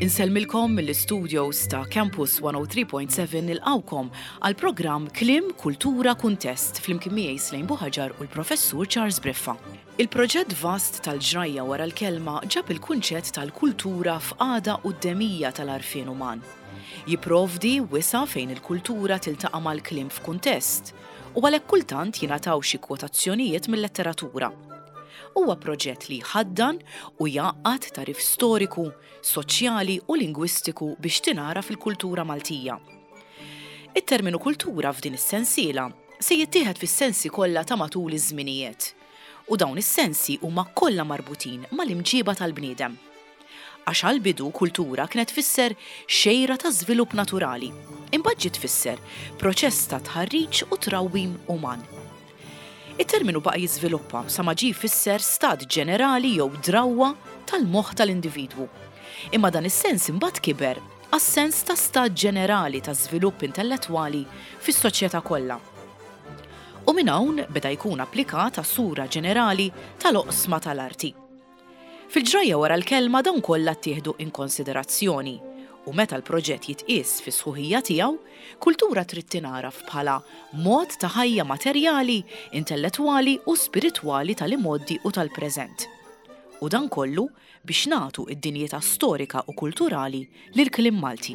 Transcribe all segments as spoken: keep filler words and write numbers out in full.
Insellmilkom mill-studios ta' Campus one oh three point seven nilqawkom għal programm Kliem Kultura Kuntest fl-imkien miegħi Slejn Buħaġar u l-Professur Charles Briffa. Il-proġett vast tal-ġrajja wara l-kelma ġab il-kunċett tal-kultura f'qagħda quddemija tal-għarfien uman. Jipprovdi wisa fejn il-kultura tiltaqa' mal-kliem f'kuntest u għalhekk kultant jingħataw xi kwotazzjonijiet mill-letteratura. Huwa proġett li ħaddan u jgħaqqad tarif storiku, soċjali u lingwistiku biex tingħara fil-kultura Maltija. Il-terminu kultura f'din is-sensiela se jittieħed fis-sensi kollha ta' matul iż-żminijiet. U dawn is-sensi huma kollha marbutin mal-imġiba tal-bniedem. Għax għall-bidu kultura kienet tfisser xejra ta' żvilupp naturali, imbagħad ġiet tfisser proċess ta' tħarriġ u trawwim uman. Il-terminu baqa' jiżviluppa sa ma ġie jfisser stat ġenerali jew drawwa tal-moħħ tal-individwu. Imma dan is-sens imbagħad kiber għas-sens ta' stat ġenerali ta' żvilupp intellettwali fis-soċjetà kollha. U minn hawn beda jkun applikat għas-sura ġenerali tal-oqsma tal-arti. Fil-ġrajja wara l-kelma dawn kollha ttieħdu in konsiderazzjoni u meta l-proġett jitqies fis-sħuħija tiegħu, kultura trid tingħaraf bħala mod ta' ħajja materjali, intellettwali u spiritwali tal-imoddi u tal-preżent. U dan kollu biex nagħtu id-dinjità storika u kulturali lill-kliem Malti.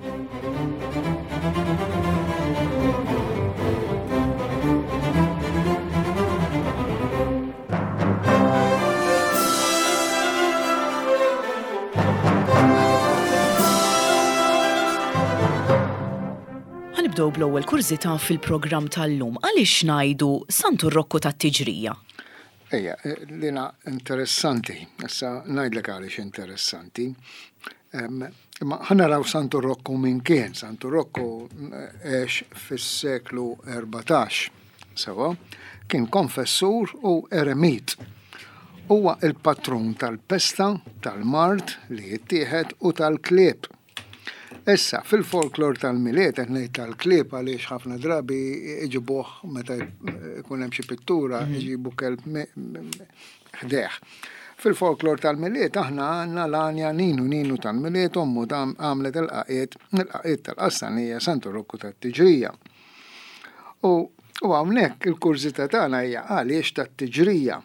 Ħanibdew bl-ewwel kurżità fil-programm tal-lum għaliex ngħidu Santu Rokku tat-Tiġrija. Ejja, lina interessanti, issa ngħidlek għaliex interessanti. Imma ħanaraw Santu Rokku minn kien. Santu Rokku għex fis-seklu erbatax, sewa, kien konfessur u eremit. Huwa il-patrun tal-pesta, tal-mart li jittieħed u tal-klieb. Issa, fil-folklor tal-miliet, ngħid tal-klieb għaliex ħafna drabi iġibuh meta jkun hemm xi pittura, iġibu kelb ħdeħ. Fil-folklor tal-miliet aħna għandna l-għanja ninu ninu tal-miliet ommu għamlet il-qaqiet, il-qaqiet tal-qassanija Santu Rokku tat-Tiġrija. U hawnhekk il-kurżità tagħna hija għaliex tat-Tiġrija.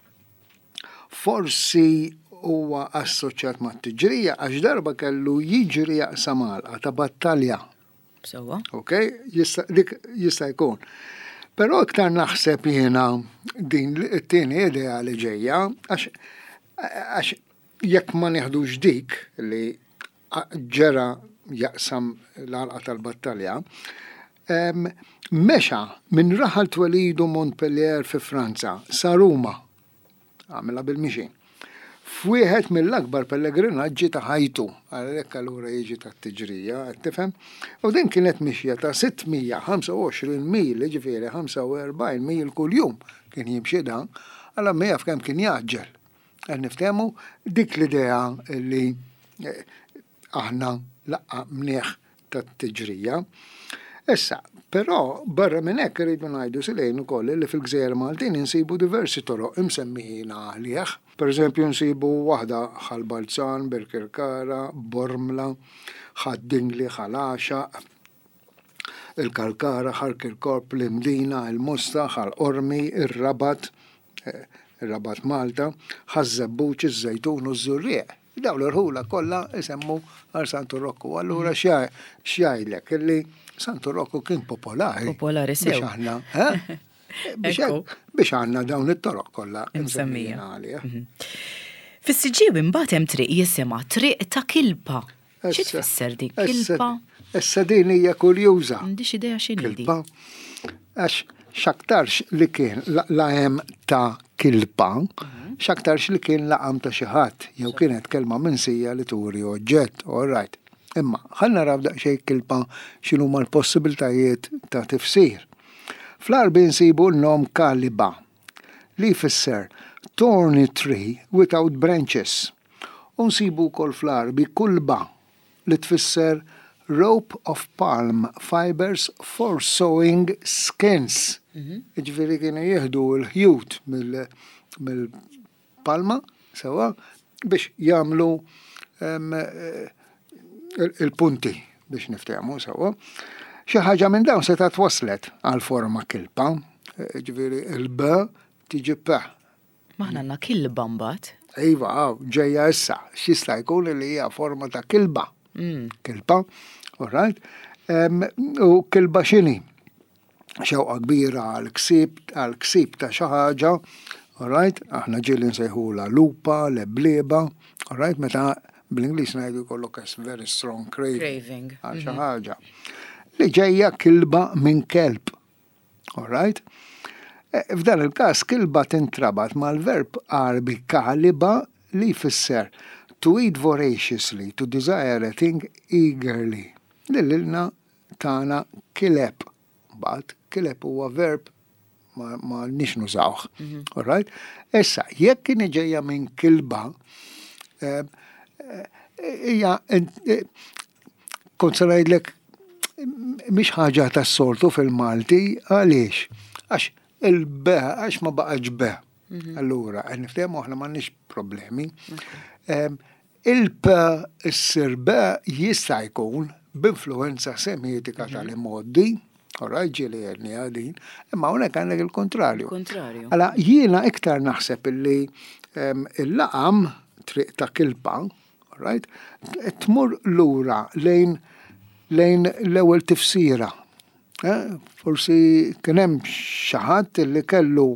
Forsi huwa assoċjat mat-Tiġrija għax darba kellu jiġri jaqsam għalqa ta' battalja. Sewwa. Okay? Dik jista' jkun. Però iktar naħseb jiena din it-tieni idea li ġejja għax jekk ma nieħdux dik li ġera jaqsam l-għalqa tal-battalja, mexa minn raħal twelidu Montpellier fi Franza sa Ruma, għamilha bil-mixin. F'wieħed mill-akbar pellegrinaġġi ta' ħajtu, għalhekk allura jiġi tat-Tiġrija, tifhem? U din kienet mixja ta' sittmija ħamsa u għoxrin mil, ġifieri ħamsa u erbgħin mil kuljum kien jimxi dan, alla ma jaf kemm kien jaġġel. Qed niftehmu dik l-idea li aħna laqqa mnieħ tat-Tiġrija. Issa, però barra minn hekk iridu ngħidu silejn ukoll li fil-Gżejjer Maltin insibu diversi toroq imsemmijin għalih. Pereżempju nsibu waħda ħal-Balzan, Birkirkara, Bormla, ħad-Dingli, ħal-Għaxaq, il-Kalkara, ħal-Kirkorp, l-Imdina, il-Musta, ħal-Ormi, ir-Rabat, ir-Rabat Malta, ħaż-Żebbuċ, iż-Żejtun u ż-Żurrieq. Dawn l-irħula kollha isemmu għal Santu Rokku. Allura x'jgħidlek illi Santu Rokku kien popolari. Popolari sew. Biex aħna, biex għandna dawn it-toroq kollha msemmijin għalih. Fis-Siġġiew imbagħad hemm triq jisimha Triq ta' Kilpa. Xi tfisser dik Kilpa? Issa din hija kurjuża. M'għandix idea x'inhi dik. Kilpa. Għax x'aktarx li kien laqam ta' Kilpa, x'aktarx li kien laqam ta' xi ħadd, jew kienet kelma minsija li turi oġġett, all right. Imma ħalna naraw daqsxejn Kilpa x'inhuma l-possibiltajiet ta' tifsir. Fl-Arbi nsibu l-nom Kaliba li jfisser thorny tree without branches. U nsibu wkoll fl-Arbi Kulba li tfisser rope of palm fibers for sewing skins. Ġifieri kienu jieħdu l-ħjut mill-palma sewa biex jagħmlu il-punti biex niftehmu sewwa. Xi ħaġa minn dawn se twaslet għal forma kilba, ġifieri il-b tiġi p. Maħna għandna kilba mbagħad. Iva, ġejja issa, x'jista' jkun li hija forma ta' kilba. Kilba, all right? U kilba x'inhi? Xewqa kbira għal-ksib, għal-ksib ta' xi ħaġa, all right? Aħna ġieli nsejħula lupa, lebleba, all right? Meta bl-Ingliż ngħidu jkollok very strong craving. Craving. Għal xi ħaġa. Li ġejja kilba minn kelb, all right? F'dan il-każ kilba tintrabat mal-verb arbi kaliba li jfisser to eat voraciously, to desire a thing eagerly. Lillilna tagħna kileb. Bad, kileb huwa verb ma, ma nix nużawh. All right? Issa, jekk kien ġejja minn kilba, hija kont se ngħidlek mhix ħaġa tas-soltu fil-Malti għaliex? Għax il-be, għax ma baqax be. Allura, niftehmu aħna m'għandniex problemi. Il-pe, issir be jista' jkun b'influenza semiotika tal-immoddi, oraj ġieli għedni għadin, imma hawnhekk għandek il-kontrarju. Kontrarju. Alla jiena iktar naħseb illi il-laqam triq ta' kilba, right, tmur lura lejn lejn l-ewwel tifsira. Forsi kien hemm xi ħadd li kellu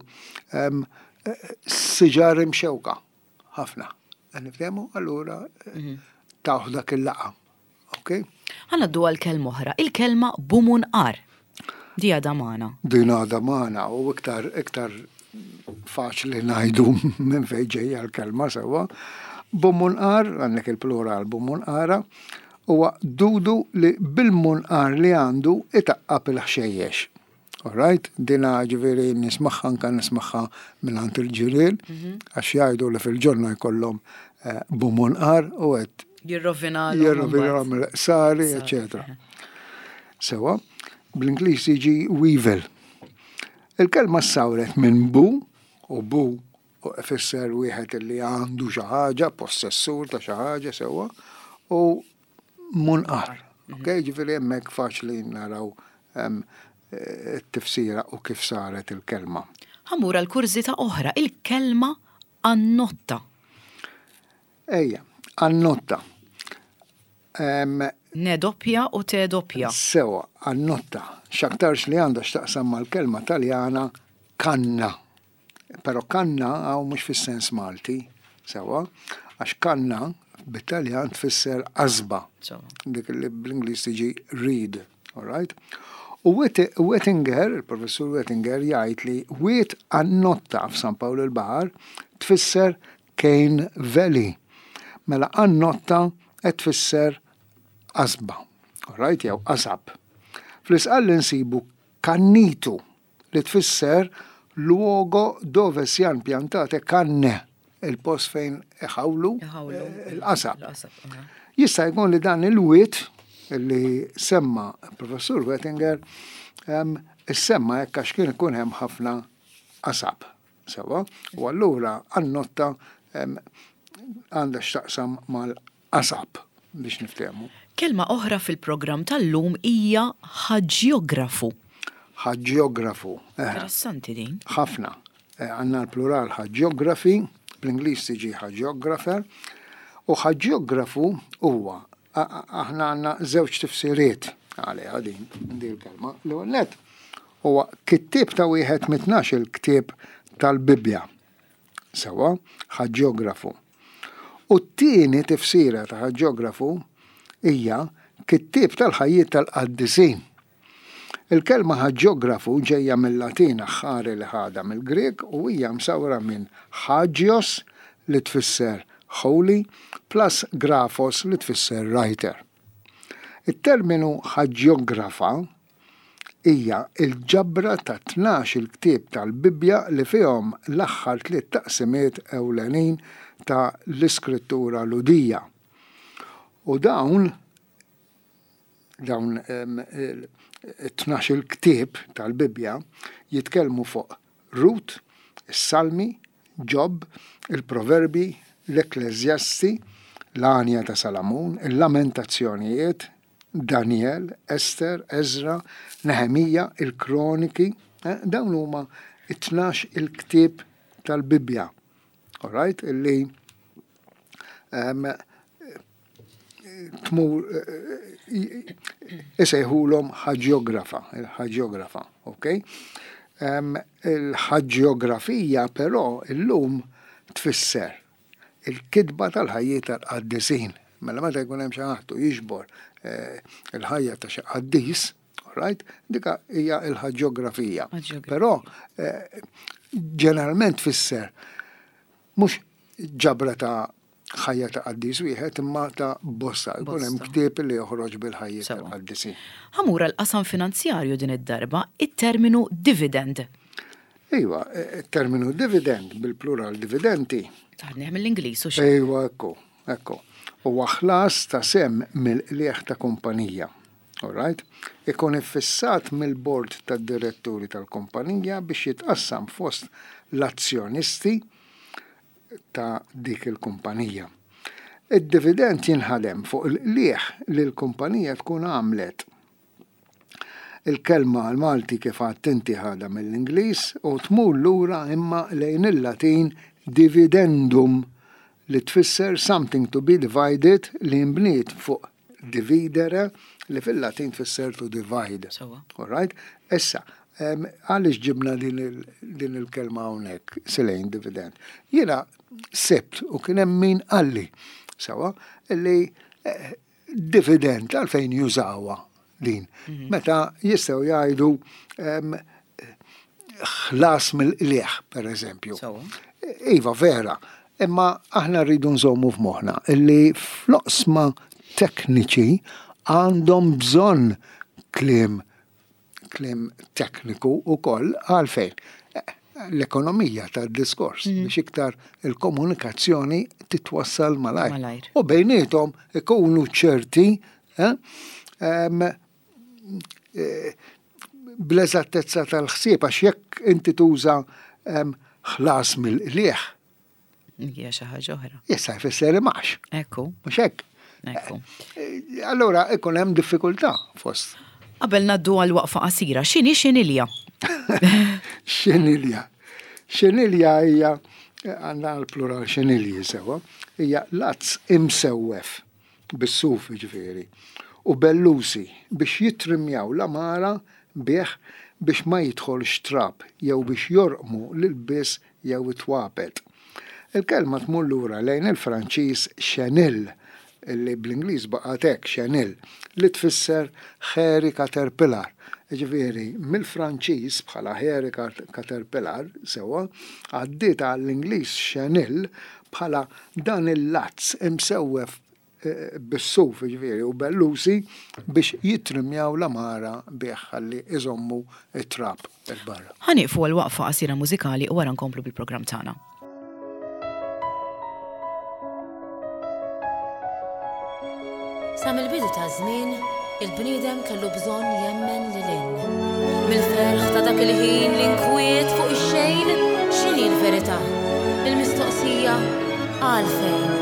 siġar imxewka ħafna. Nifhemu allura taħu dak il-laqa. Okay? Ħanaddu għal-kelma oħra, il-kelma bumunqar. Di għadha magħna. Din għadha magħna u iktar iktar faċli ngħidu minn fejn ġejja l-kelma sewwa. Bumunqar, għandek il-plural bumunqara, huwa dudu li bil-munqar li għandu itaqqab il-ħxejjex. All right? Dina ġifieri nismaħħa anke nismaħħa mingħand il-ġirien, għax jgħidu li fil-ġonna jkollhom bumunqar u qed jirrovinalhom. Jirrovinalhom il-qsari, eċetera. Sewa, bl-Ingliż jiġi weevil. Il-kelma sawret minn bu u bu u ifisser wieħed li għandu xi ħaġa, possessur ta' xi ħaġa sewwa, u munqar. Okay, ġifieri hemmhekk faċli naraw it-tifsira u kif saret il-kelma. Ħammura l-kurzita oħra, il-kelma annotta. Ejja, annotta. Ne doppja u te doppja. Sewa, annotta. X'aktarx li għandha x'taqsam mal-kelma Taljana kanna. Però kanna għaw mhux fis-sens Malti, sewa, għax kanna bit-Taljan tfisser qasba. Dik li bl-Ingliż tiġi read, all right? U Wettinger, il-professur Wettinger jgħid li wiet annotta f'San Pawl il-Baħar tfisser Cane Valley. Mela annotta qed tfisser qasba, all right, jew qasab. Fl-isqal nsibu kannitu li tfisser luogo dove sian pjantate canne, il-post fejn iħawlu il-qasab. Jista' jkun li dan il-wiet li semma professur Wettinger semma jekk għax kien ikun hemm ħafna qasab. Sewa, u allura annotta għandha x'taqsam mal-qasab biex niftehmu. Kelma oħra fil-programm tal-lum hija ħaġġjografu. Ħaġġjografu. Interessanti din. Ħafna. Għandna l-plural ħaġġjografi, bl-Ingliż tiġi ħaġġjografer, u ħaġġjografu huwa aħna għandna żewġ tifsiriet għaliha din din il-kelma. L-ewwel nett huwa kittieb ta' wieħed mit-tnax il-ktieb tal-Bibja. Sewa, ħaġġjografu. U t-tieni tifsira ta' ħaġġjografu hija kittieb tal-ħajjiet tal-qaddisin. Il-kelma ħaġġjografu ġejja mill-Latin ħari li ħada mill-Grek u hija msawra minn ħaġġjos li tfisser holy plus grafos li tfisser writer. Il-terminu ħaġġjografa hija il-ġabra ta' tnax il-ktieb tal-Bibja li fihom l-aħħar tliet taqsimiet ewlenin ta' l-iskrittura ludija. U dawn dawn tnax il-ktieb tal-Bibja jitkellmu fuq Rut, is-Salmi, Ġobb, il-Proverbi, l-Ekklesjasti, l-Anja ta' Salamun, il-Lamentazzjonijiet, Daniel, Ester, Ezra, Nehemija, il-Kroniki, eh, dawn huma it-tnax il-ktib tal-Bibja. All right? Illi um, tmur isejħulhom ħaġjografa, il-ħaġjografa, ok? Um, il-ħaġjografija però illum tfisser il-kidba tal-ħajjiet tal-qaddisin. Mela meta jkun hemm xi ħadd jiġbor eh, il-ħajja ta' xi qaddis, right? Dika hija l-ħaġjografija. Però eh, ġeneralment tfisser mhux ġabra ta' ħajja ta' qaddis wieħed imma ta' bosta. Jkun hemm ktieb li joħroġ bil-ħajjiet tal-qaddisin. Ħamura l-qasam finanzjarju din id-darba it-terminu dividend. Ejwa, it-terminu dividend bil-plural dividenti. Taħdnieħ mill-Ingliż u xi. Ejwa, ekku, ekku. Huwa ħlas ta' sem mill-qlieħ ta' kumpanija. All right? Ikun iffissat mill-bord tad-diretturi tal-kumpanija biex jitqassam fost l-azzjonisti ta' dik il-kumpanija. Id-dividend jinħadem fuq il-qlieħ li l-kumpanija tkun għamlet. Il-kelma l-Malti kif għadt inti ħadha mill-Ingliż u tmur lura imma lejn il-Latin dividendum li tfisser something to be divided li mbniet fuq dividere li fil-Latin tfisser to divide. All right? Issa, għaliex ġibna din il-kelma hawnhekk silejn dividend. Jiena sebt u kien hemm min qalli sawa li dividend għalfejn jużawha din. Meta jistgħu jgħidu ħlas mill-qlieħ, pereżempju. Iva vera, imma aħna rridu nżommu f'moħħna illi fl-oqsma tekniċi għandhom bżonn kliem kliem tekniku ukoll għalfejn. L-ekonomija tad-diskors biex iktar il-komunikazzjoni titwassal malajr. U bejnietom ikunu ċerti bl-eżattezza tal-ħsieb għax jekk inti tuża ħlas mill-qlieħ. Hija xi ħaġa oħra. Issa jfisser imax. Ekku. Mhux hekk. Ekku. Allura ikun hemm diffikultà fost. Qabel naddu għal waqfa qasira, x'inhi xinilja? Xinilja. Xinilja hija għandna l-plural xinilji sewa, hija lazz imsewwef bis-suf ġifieri u bellusi biex jitrimjaw l-amara bih biex ma jidħolx trab jew biex jorqmu l-biss jew itwabet. Il-kelma tmur lura lejn il-Franċiż chenille li bl-Ingliż baqgħet hekk chenille li tfisser hairy caterpillar. Ġifieri mill-Franċiż bħala hairy caterpillar sewa għaddiet għall-Ingliż chenille bħala dan il-lazz imsewwef bis-suf ġifieri u bellusi biex jitrimjaw l-amara bih ħalli iżommu it-trab il-barra. Ħanieqfu għal waqfa qasira mużikali u wara nkomplu bil-programm tagħna. Sa mill-bidu ta' żmien, il-bniedem kellu bżonn jemmen lilin. Mill-ferħ ta' dak il-ħin li nkwiet fuq ix-xejn, x'inhi l-verità? Il-mistoqsija għalfejn.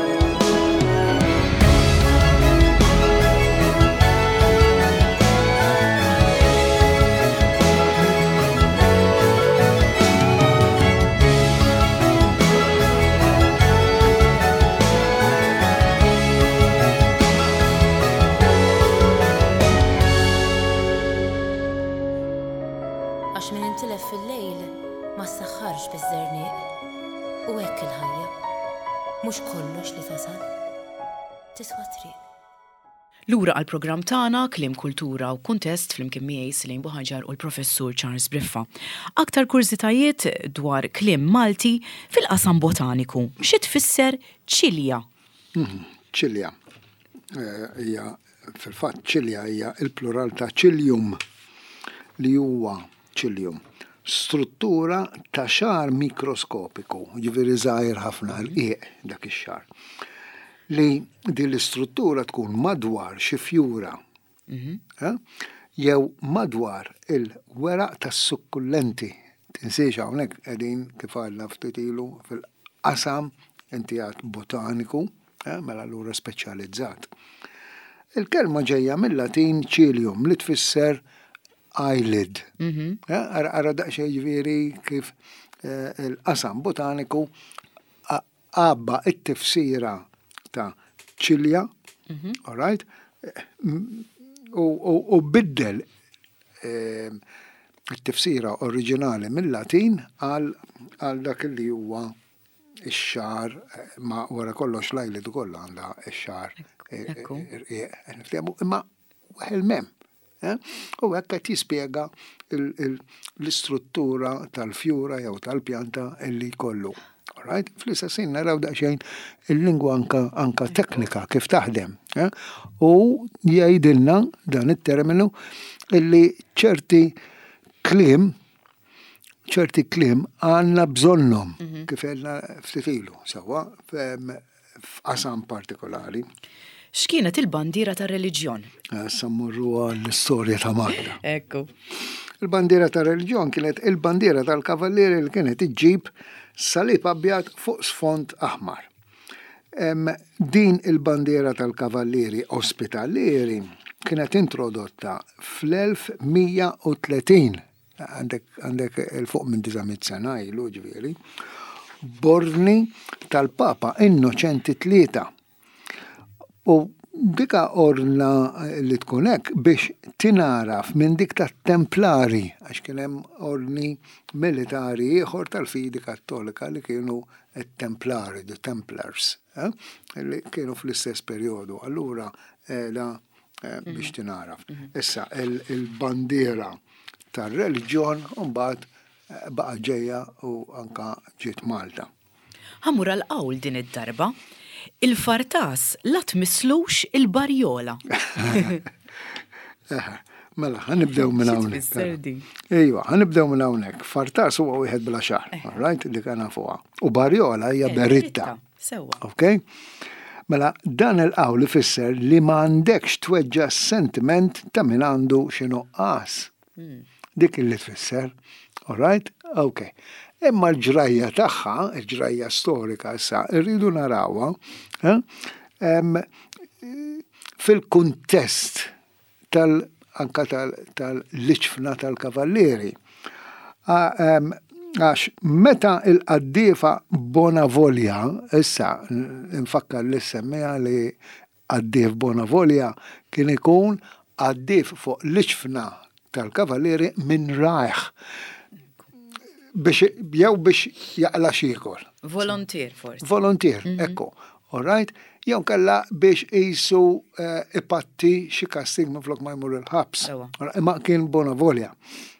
Fil-lejl ma s-saħħarx biż-żernieq u hekk il-ħajja mhux kollox li tasal tiswa triq. Lura għall-programm tagħna Kliem Kultura u Kuntest flimkien miegħi Silejn Buħaġar u l-Professur Charles Briffa. Aktar kurżitajiet dwar kliem Malti fil-qasam botaniku. Xi tfisser ċilja? Ċilja. Hija fil-fatt ċilja hija il-plural ta' ċiljum li huwa ċiljum. Struttura ta' xar mikroskopiku, ġifieri żgħir ħafna l-qiegħ dak ix-xar. Li din l-istruttura tkun madwar xi fjura. Jew madwar il-weraq tas-sukkullenti. Tinsiex hawnhekk qegħdin kif għadna ftit ilu fil-qasam inti għad botaniku, mela allura speċjalizzat. Il-kelma ġejja mill-Latin cilium li tfisser eyelid. Ara daqsxejn ġifieri kif il-qasam botaniku għabba it-tifsira ta' ċilja, all right, u biddel it-tifsira oriġinali mill-Latin għal dak li huwa ix-xar, ma wara kollox l-eyelid ukoll għandha x-xar. Imma il-mem. U hekk qed jispjega l-istruttura tal-fjura jew tal-pjanta illi jkollu. Right? Fl-istess ħin naraw daqsxejn il-lingwa anka teknika kif taħdem. U jgħidilna dan it-terminu illi ċerti kliem ċerti kliem għandna bżonnhom kif għedna ftitilu sewwa f'qasam partikolari. X'kienet il-bandiera tar-reliġjon? Issa mmorru għall-istorja ta' Malta. Ekku. Il-bandiera tar-reliġjon kienet il-bandiera tal-kavallieri li kienet iġġib salib abjad fuq sfond aħmar. Din il-bandiera tal-kavallieri ospitalieri kienet introdotta fl-elf mija u tletin, għandek il-fuq minn disa' sena ilu ġifieri, borni tal-Papa Innoċenti tlieta. U dika orna li tkun hekk biex tinaraf minn dik tat-Templari, għax kien hemm orni militari ieħor tal-fidi Kattolika li kienu t-Templari, the Templars, li kienu fl-istess perjodu. Allura la biex tinaraf. Issa il-bandiera tar-reliġjon mbagħad baqa' ġejja u anka ġiet Malta. Ħammur għal-qawl din id-darba. Il-fartas la tmisslux il-barjola. Mela, ħanibdew minn hawnhekk. Ejwa, ħanibdew minn hawnhekk. Fartas huwa wieħed bla xahar, all right, li kana fuqha. U barjola hija beritta. Sewwa. Okay? Mela, dan il-qawl ifisser li m'għandekx tweġġa' sentiment ta' min għandu xi nuqqas. Dik illi tfisser, all right? Okay. Imma l-ġrajja tagħha, il-ġrajja storika issa, irridu narawha fil-kuntest tal-anka tal-liċfna tal-kavallieri. Għax meta il-qaddiefa Bonavolja, issa nfakkar li semmija li qaddief Bonavolja kien ikun qaddief fuq liċfna tal-kavallieri minn rajħ. biex jew biex jaqla xiekol. Volontier forsi. Volontier, ekku. All right? Jew kella biex qisu ipatti xi kastig minflok ma jmur il-ħabs. Imma kien Bonavolja.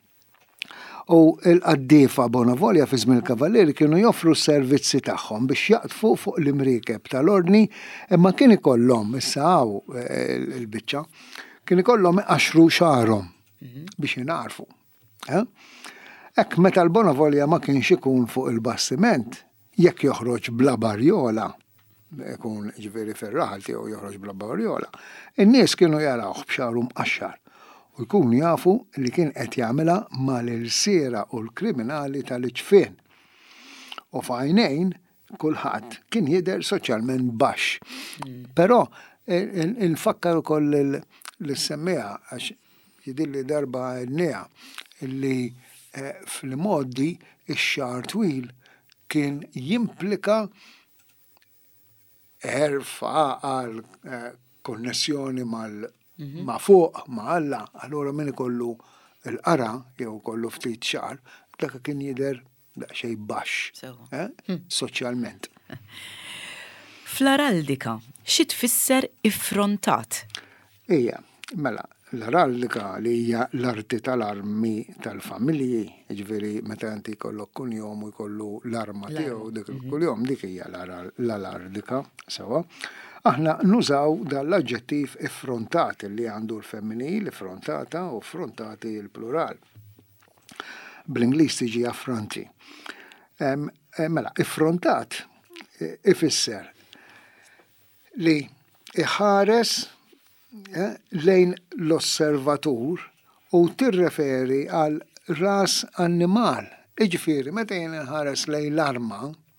U l-qaddiefa Bonavolja fi żmien il-kavallieri kienu joffru s-servizzi tagħhom biex jaqtfu fuq l-imriekeb tal-ordni, imma kien ikollhom issa hawn il-biċċa, kien ikollhom iqaxru xarhom biex jinarfu. Ekk meta l-Bonavolja ma kienx ikun fuq il-bastiment, jekk joħroġ bla barjola, ikun ġifieri ferraħal tiegħu joħroġ bla barjola, in-nies kienu jarawh b'xarhom qaxxar u jkunu jafu li kien qed jagħmilha mal-irsiera u l-kriminali tal-iġfien. U f'għajnejn kulħadd kien jidher soċjalment baxx. Però nfakkar ukoll l-semmija għax jidilli darba n-nija illi fil-modi ix-xahar twil kien jimplika erfa għal konnessjoni mal ma fuq, ma Alla, allura min ikollu l-qara jew kollu ftit xahar, dak kien jidher daqsxejn baxx soċjalment. Fl-araldika, xi tfisser iffrontat? Ija, mela, l-araldika li hija l-arti tal-armi tal-familji, ġifieri meta inti jkollok kull jum u jkollu l-arma tiegħu dik kull jum dik hija l-araldika, sewa. Aħna nużaw dal-aġġettiv effrontat li għandu l-femminil, effrontata u frontati l-plural. Bl-Ingliż tiġi affronti. Mela, effrontat ifisser li iħares lejn l-osservatur u tirreferi għal ras annimal. Iġifieri, meta jien inħares lejn l-arma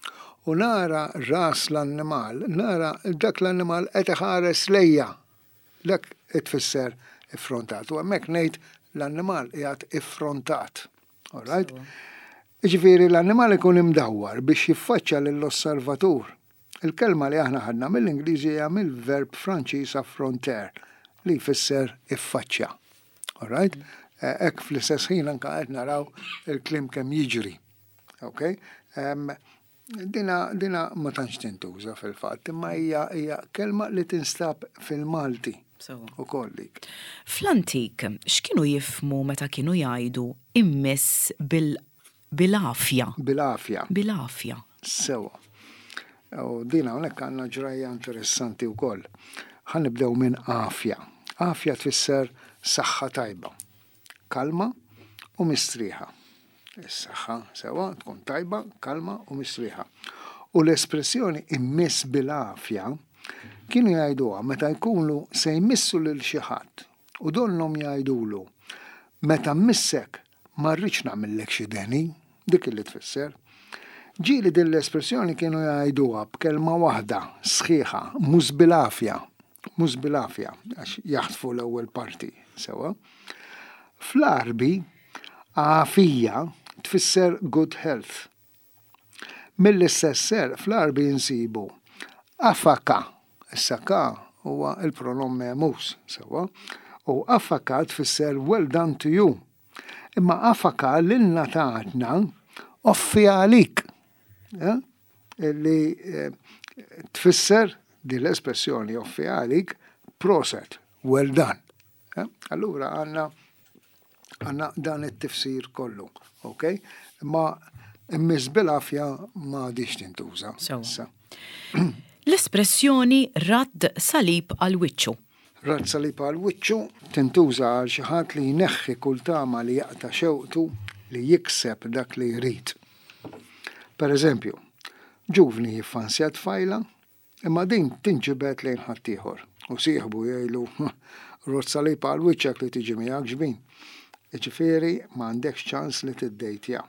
u nara ras l-annimal, nara dak l-annimal qed iħares lejja. Dak tfisser iffrontat. U hemmhekk ngħid l-annimal qiegħed iffrontat. All right? Ġifieri l-annimal ikun imdawwar biex jiffaċċja lill-osservatur. Il-kelma li aħna ħadna mill-Ingliżi hija mill-verb Franċiż affronter li jfisser iffaċċja. All right? Hekk fl-istess ħin anke qed naraw il-kliem kemm jiġri. Okay? Um, dina, dina ma tantx tintuża fil-fatt, imma hija hija kelma li tinstab fil-Malti. Ukoll dik. Fl-antik, x'kienu jifhmu meta kienu jgħidu immiss bil-afja? Bil-afja. Bil-afja. Sewa. U dina hawnhekk għandna ġrajja interessanti wkoll. Ħanibdew minn afja. Afja tfisser saħħa tajba. Kalma u mistrieħa. Is-saħħa sewa tkun tajba, kalma u mistrieħa. U l-espressjoni immiss bil-afja kienu jgħiduha meta jkunu se jmissu lil xi ħadd u donhom jgħidulu meta mmissek ma rridx nagħmellek xi deni, dik li tfisser. Ġieli din l-espressjoni kienu jgħiduha b'kelma waħda sħiħa, mhux bil-afja, mhux bil-afja għax jaħtfu l-ewwel parti sewa. Fl-Arbi għafija tfisser good health. Mill-istess fl-Arbi insibu afaka. Is-saka huwa il-pronom mus sewa. U afaka tfisser well done to you. Imma afaka lilna tatna offi għalik. Ja? Li eh, tfisser di l-espressjoni offi għalik proset, well done. Ja? Allura għanna għanna dan it-tifsir kollu, ok? Ma immiss bil-afja ma diċ tintuża. L-espressjoni radd salib għal wiċċu. Radd salib għal wiċċu tintuża għal xi ħadd li jneħħi kull tama li jaqta' xewqtu li jikseb dak li jrid. Per eżempju, ġuvni jiffansja tfajla, imma din tinġibet lejn ħadd ieħor u sieħbu jgħidu rott salib għal wiċċek li tiġi miegħek ġbin. Ġifieri m'għandekx ċans li tiddejtja.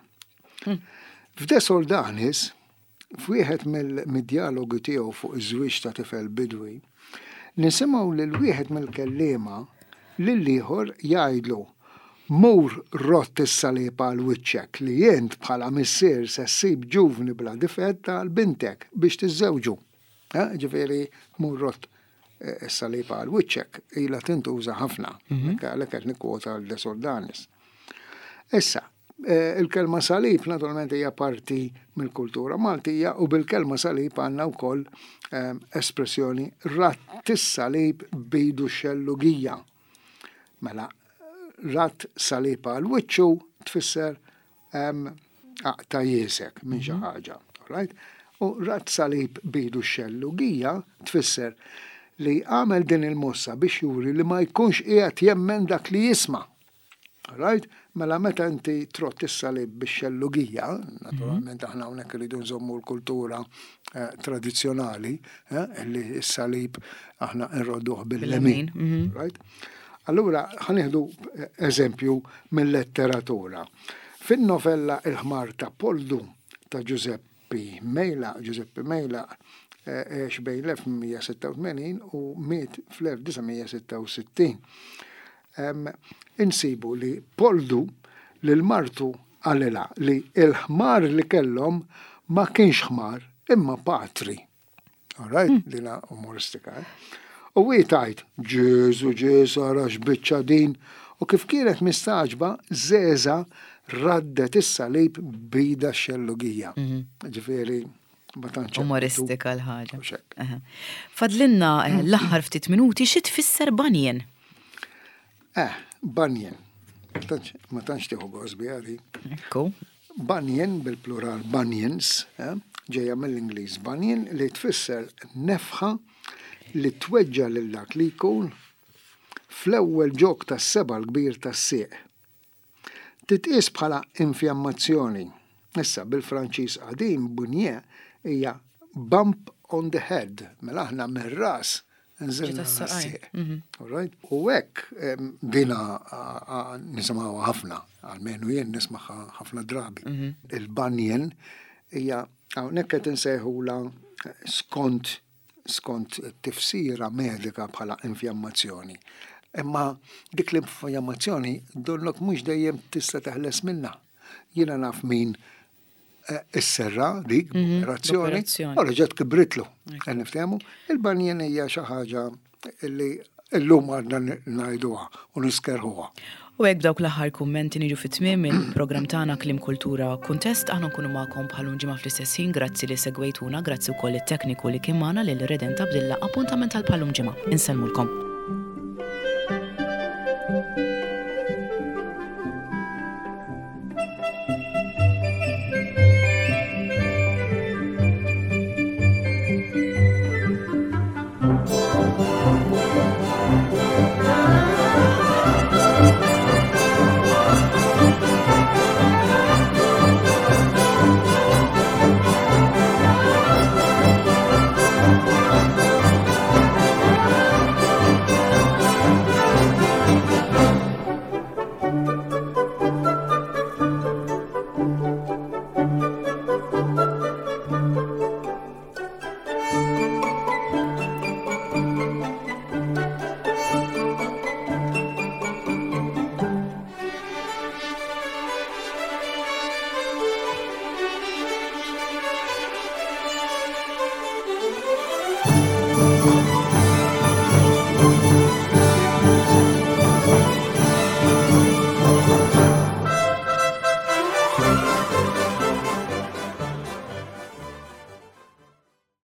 F'Desol Danis, f'wieħed mill-dialogu tiegħu fuq iż-żwieġ ta' tifel bidwi, nisimgħu lil wieħed mill-kelliema lil ieħor jgħidlu mur rott is-salib għal wiċċek li jent bħala missier se ssib ġuvni bla difett tal bintek biex tiżżewġu. Ġifieri mur rott is-salib għal wiċċek ilha tintuża ħafna, għalhekk qed nikkwota għal Desol Danis. Issa, il-kelma salib naturalment hija parti mill-kultura Maltija u bil-kelma salib għandna wkoll espressjoni ratt is-salib bidu xellugija. Mela ratt salib għal wiċċu tfisser aqta' jiesek minn xi ħaġa. U ratt salib bidu xellugija tfisser li għamel din il-mossa biex juri li ma jkunx qiegħed jemmen dak li jisma'. Right? Mela meta inti trott is-salib bix-xellugija, naturalment aħna hawnhekk iridu nżommu l-kultura tradizzjonali, li s-salib aħna nrodduh bil-lemin. Right? Allura ħanieħdu eżempju mill-letteratura. Fin-novella Il-ħmar ta' Poldu ta' Giuseppe Mejla, Giuseppe Mejla għex bejn l-elf mija sitta u tmenin u miet fl-elf disajn sitta u sittin. Insibu li Poldu li l-martu għalila li il-ħmar li kellhom ma kienx ħmar imma patri. All right? Dina umoristika. U għitajt, ġezu, ġezu, għarax biċċa din, u kif kienet mistaġba, zeza raddet is-salib bida xellugija. Ġifieri, batanċa. Umoristika l-ħaġa. Fadlinna l-aħħar ftit minuti xi tfisser banjen? Eh, banjen. Ma tantx tieħu gosbi għadi. Ekku. Banjen bil-plural banjens, ġejja mill-Ingliż banjen li tfisser nefħa li tweġġa lil dak li jkun fl-ewwel ġok tas-seba' l-kbir tas-sieq. Titqies bħala infjammazzjoni. Issa bil-Franċiż qadim bunje hija bump on the head, mela aħna mir-ras nżilna s-sieq. U hekk dina nisimgħuha ħafna, almenu jien nismaħħa ħafna drabi. Il-banjen hija Hawnhekk qed insejħula skont skont tifsira medika bħala infjammazzjoni. Imma dik l-infjammazzjoni dollok mhux dejjem tista' teħles minnha. Jiena naf min is-serra dik operazzjoni, ora ġed kibritlu. Niftehmu, il-banjen hija xi ħaġa li llum għadna ngħiduha u niskerħuha. U hekk dawk l-aħħar kummenti niġu fit-tmiem il-programm tagħna Kliem Kultura Kuntest aħna nkunu magħkom bħal ġimgħa fl-istess ħin, grazzi li segwejtuna, grazzi wkoll it-tekniku li kien magħna lil Reden Tabdilla appuntament tal bħalum ġimgħa. Insellmulkom.